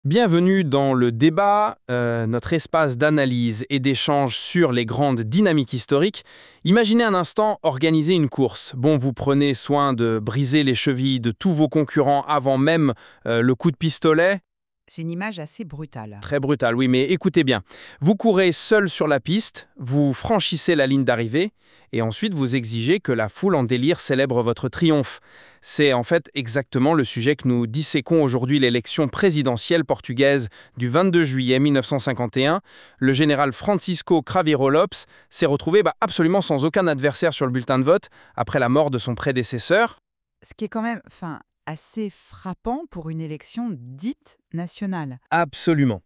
Bienvenue dans le débat, notre espace d'analyse et d'échange sur les grandes dynamiques historiques. Imaginez un instant organiser une course. Bon, vous prenez soin de briser les chevilles de tous vos concurrents avant même le coup de pistolet. C'est une image assez brutale. Très brutal, oui, mais écoutez bien. Vous courez seul sur la piste, vous franchissez la ligne d'arrivée, et ensuite vous exigez que la foule en délire célèbre votre triomphe. C'est en fait exactement le sujet que nous disséquons aujourd'hui, l'élection présidentielle portugaise du 22 juillet 1951. Le général Francisco Craviro Lopes s'est retrouvé absolument sans aucun adversaire sur le bulletin de vote après la mort de son prédécesseur. Ce qui est quand même assez frappant pour une élection dite nationale. Absolument.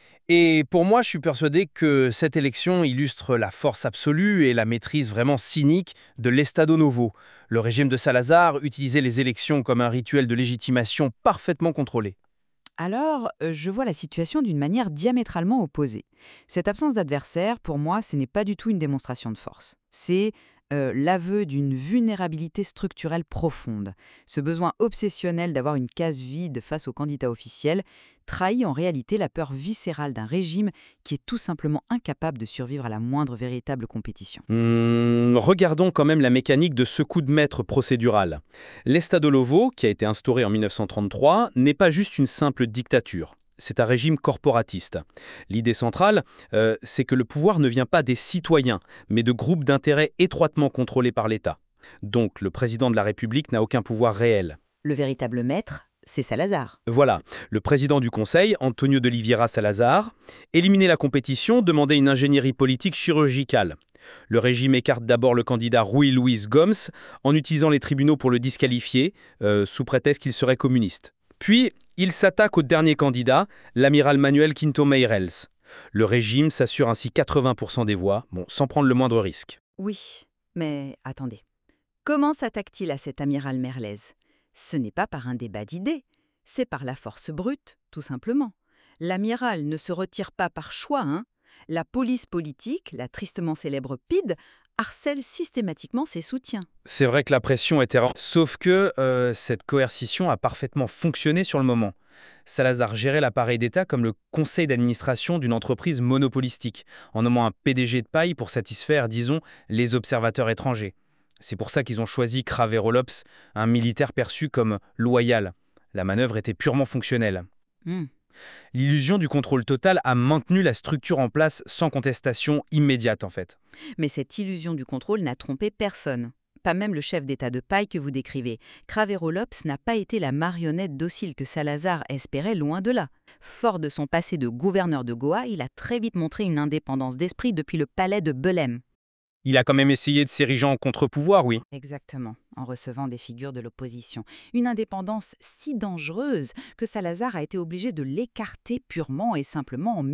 Et pour moi, je suis persuadé que cette élection illustre la force absolue et la maîtrise vraiment cynique de l'Estado Novo. Le régime de Salazar utilisait les élections comme un rituel de légitimation parfaitement contrôlé. Alors, je vois la situation d'une manière diamétralement opposée. Cette absence d'adversaire, pour moi, ce n'est pas du tout une démonstration de force. C'est l'aveu d'une vulnérabilité structurelle profonde. Ce besoin obsessionnel d'avoir une case vide face au candidat officiel trahit en réalité la peur viscérale d'un régime qui est tout simplement incapable de survivre à la moindre véritable compétition. Regardons quand même la mécanique de ce coup de maître procédural. L'Estado Novo, qui a été instauré en 1933, n'est pas juste une simple dictature. C'est un régime corporatiste. L'idée centrale, c'est que le pouvoir ne vient pas des citoyens, mais de groupes d'intérêts étroitement contrôlés par l'État. Donc le président de la République n'a aucun pouvoir réel. Le véritable maître, c'est Salazar. Voilà, le président du Conseil, Antonio de Oliveira Salazar, éliminer la compétition demandait une ingénierie politique chirurgicale. Le régime écarte d'abord le candidat Rui Luis Gomes en utilisant les tribunaux pour le disqualifier, sous prétexte qu'il serait communiste. Puis, il s'attaque au dernier candidat, l'amiral Manuel Quinto Meirelles. Le régime s'assure ainsi 80% des voix, sans prendre le moindre risque. Oui, mais attendez. Comment s'attaque-t-il à cet amiral Merlez? Ce n'est pas par un débat d'idées, c'est par la force brute, tout simplement. L'amiral ne se retire pas par choix, hein. La police politique, la tristement célèbre PIDE, harcèle systématiquement ses soutiens. C'est vrai que la pression était rare. Sauf que cette coercition a parfaitement fonctionné sur le moment. Salazar gérait l'appareil d'État comme le conseil d'administration d'une entreprise monopolistique, en nommant un PDG de paille pour satisfaire, disons, les observateurs étrangers. C'est pour ça qu'ils ont choisi Cravero Lopes, un militaire perçu comme loyal. La manœuvre était purement fonctionnelle. Hmm. L'illusion du contrôle total a maintenu la structure en place sans contestation immédiate en fait. Mais cette illusion du contrôle n'a trompé personne. Pas même le chef d'État de paille que vous décrivez. Cravero Lopes n'a pas été la marionnette docile que Salazar espérait, loin de là. Fort de son passé de gouverneur de Goa, il a très vite montré une indépendance d'esprit depuis le palais de Belém. Il a quand même essayé de s'ériger en contre-pouvoir, oui. Exactement, en recevant des figures de l'opposition. Une indépendance si dangereuse que Salazar a été obligé de l'écarter purement et simplement en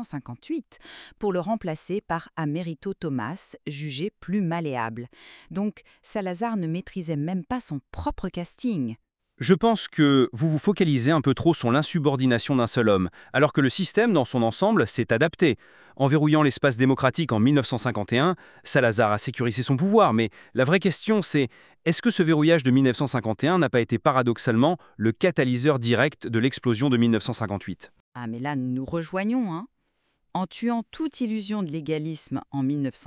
1958 pour le remplacer par Amérito Thomas, jugé plus malléable. Donc Salazar ne maîtrisait même pas son propre casting. Je pense que vous vous focalisez un peu trop sur l'insubordination d'un seul homme, alors que le système dans son ensemble s'est adapté. En verrouillant l'espace démocratique en 1951, Salazar a sécurisé son pouvoir, mais la vraie question c'est, est-ce que ce verrouillage de 1951 n'a pas été paradoxalement le catalyseur direct de l'explosion de 1958 ? Ah mais là, nous nous rejoignons, hein. En tuant toute illusion de légalisme en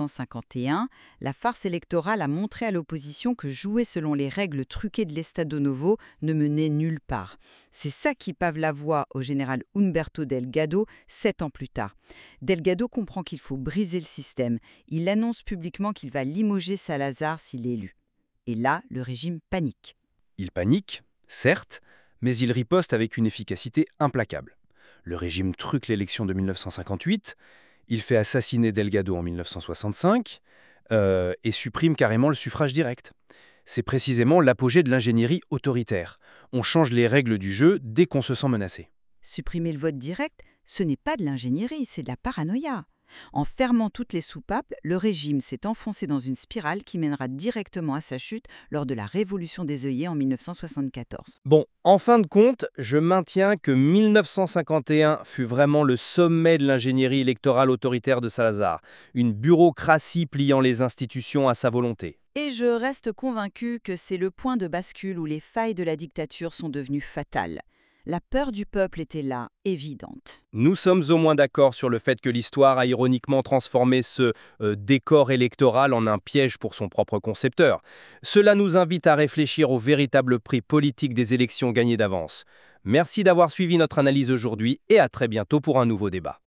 1951, la farce électorale a montré à l'opposition que jouer selon les règles truquées de l'Estado Novo ne menait nulle part. C'est ça qui pave la voie au général Humberto Delgado 7 ans plus tard. Delgado comprend qu'il faut briser le système. Il annonce publiquement qu'il va limoger Salazar s'il est élu. Et là, le régime panique. Il panique, certes, mais il riposte avec une efficacité implacable. Le régime truque l'élection de 1958, il fait assassiner Delgado en 1965 et supprime carrément le suffrage direct. C'est précisément l'apogée de l'ingénierie autoritaire. On change les règles du jeu dès qu'on se sent menacé. Supprimer le vote direct, ce n'est pas de l'ingénierie, c'est de la paranoïa. En fermant toutes les soupapes, le régime s'est enfoncé dans une spirale qui mènera directement à sa chute lors de la révolution des œillets en 1974. Bon, en fin de compte, je maintiens que 1951 fut vraiment le sommet de l'ingénierie électorale autoritaire de Salazar, une bureaucratie pliant les institutions à sa volonté. Et je reste convaincu que c'est le point de bascule où les failles de la dictature sont devenues fatales. La peur du peuple était là, évidente. Nous sommes au moins d'accord sur le fait que l'histoire a ironiquement transformé ce décor électoral en un piège pour son propre concepteur. Cela nous invite à réfléchir au véritable prix politique des élections gagnées d'avance. Merci d'avoir suivi notre analyse aujourd'hui et à très bientôt pour un nouveau débat.